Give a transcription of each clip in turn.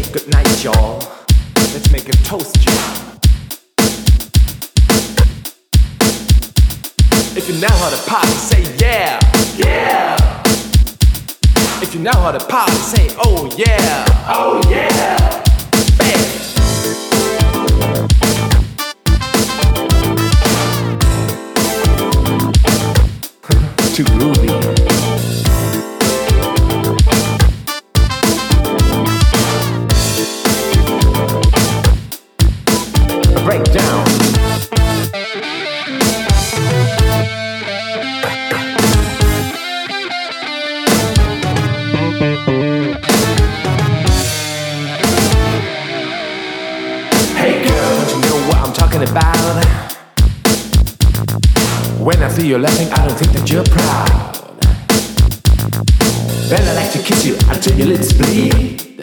good night, y'all. Let's make a toast, y'all. If you know how to party, say yeah, yeah. If you know how to party, say oh yeah, oh yeah. Bam. Too groovy. Breakdown. Hey girl, don't you know what I'm talking about? When I see you laughing, I don't think that you're proud. Then I like to kiss you until your lips bleed.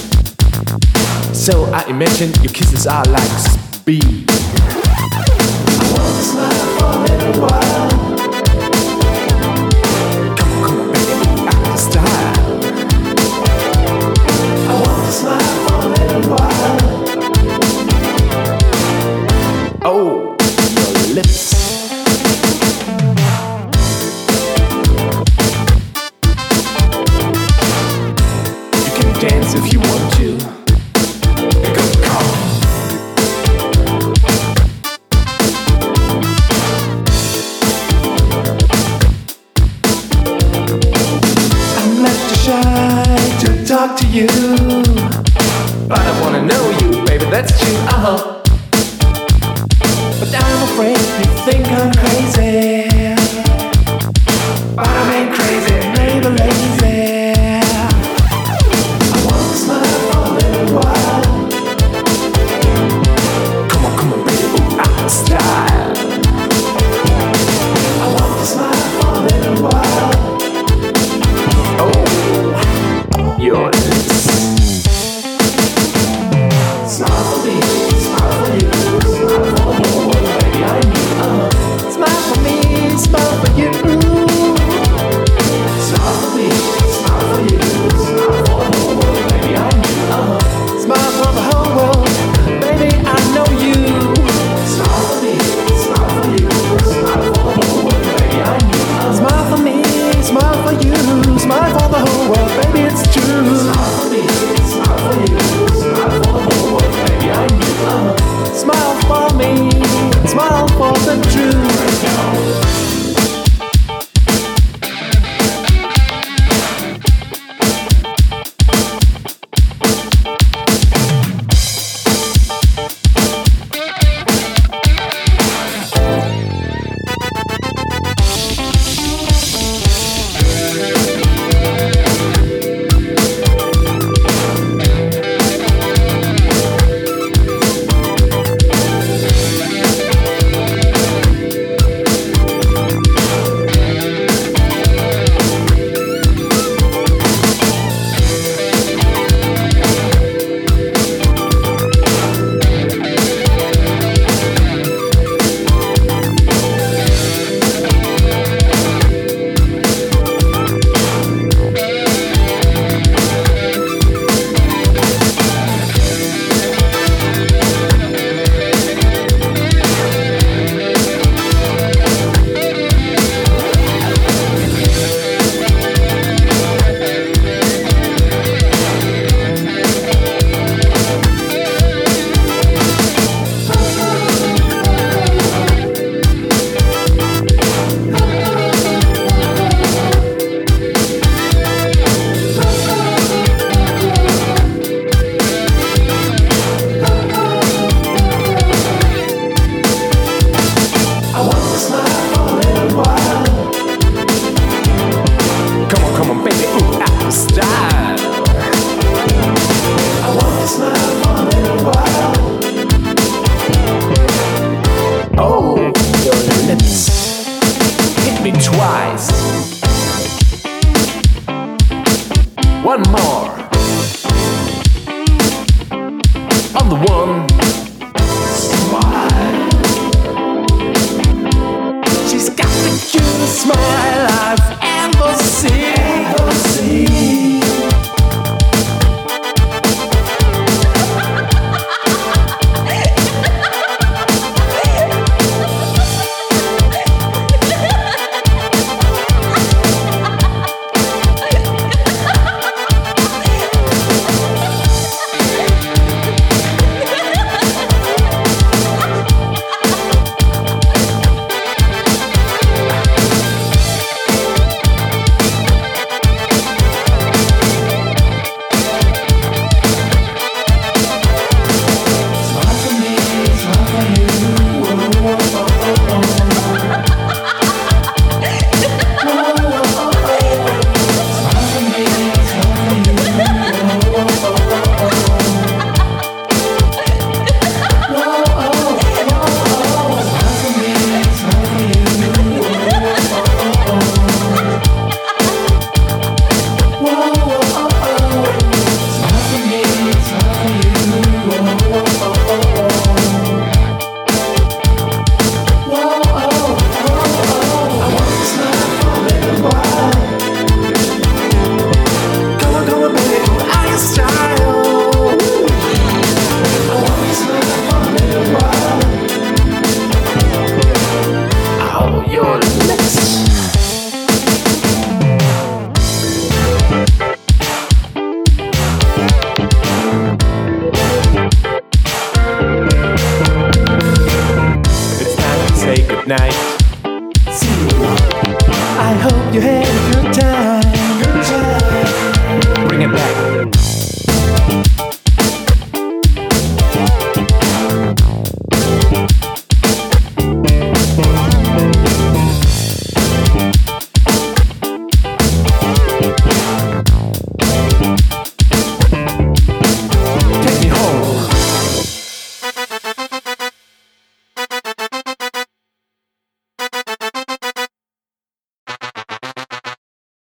So I imagine your kisses are like speed. I want to smile for a little while. Come on, baby, act the style. I want to smile for a little while. Oh, your lips. You can dance if you want to. Talk to you, but I wanna know you, baby, that's true, But I'm afraid you think I'm crazy, but I ain't crazy, maybe lazy. I want to smile for a little while. Come on, baby, ooh, out style. I want to smile for a little while. Oh, your lips. Smile for me, smile night.